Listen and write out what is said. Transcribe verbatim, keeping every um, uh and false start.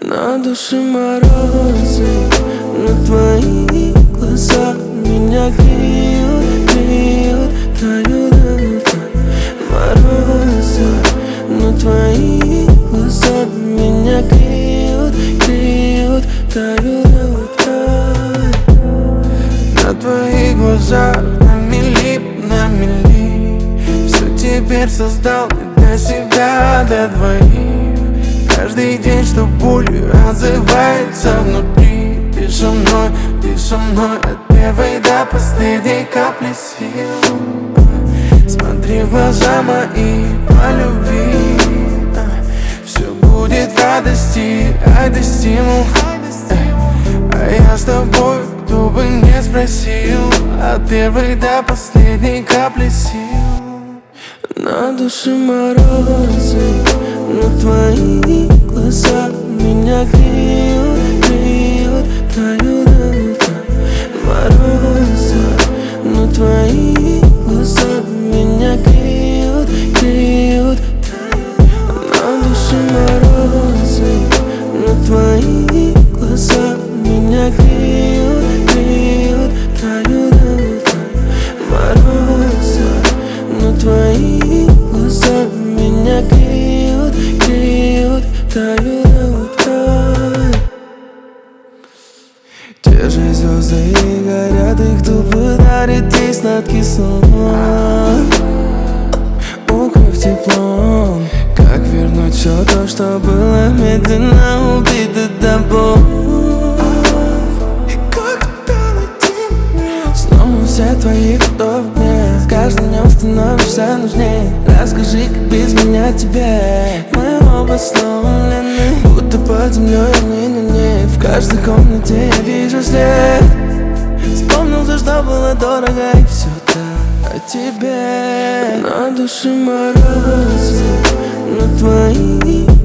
На душе морозы, но твои глаза меня греют, греют, тают, морозы, но твои глаза меня греют, греют, тают, тают. На твоих глазах на мили, на мили все теперь создал для себя, для двоих. Каждый день, что болью отзывается внутри. Ты со мной, ты со мной от первой до последней капли сил. Смотри в глаза мои по любви. Все будет в радости, это стимул. А я с тобой, кто бы не спросил, от первой до последней капли сил. На душе морозы, но твои глаза меня греют, греют, тают, морозы, но твои глаза меня греют, греют, тают. На душе морозы, но твои глаза меня греют, греют, тают, морозы, но твои глаза меня греют, греют, тают, тают. Те же звезды и горят, и кто подарит ей сладкий сон. Укрыв теплом, как вернуть все то, что было медленно убито тобой. Снова все твои вдохни, с каждым днем становишься нужней. Расскажи, как без меня тебе. Мы оба сломлены, будто под землей ныне. В каждой комнате я вижу след. Вспомнил все, что было дорого, и все так о тебе. На душе морозы, но твои